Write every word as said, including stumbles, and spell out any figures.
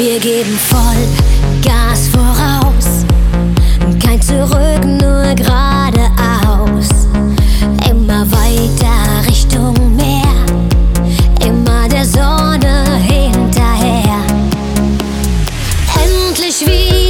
Wir geben voll Gas voraus, kein Zurück, nur geradeaus. Immer weiter Richtung Meer, immer der Sonne hinterher. Endlich wieder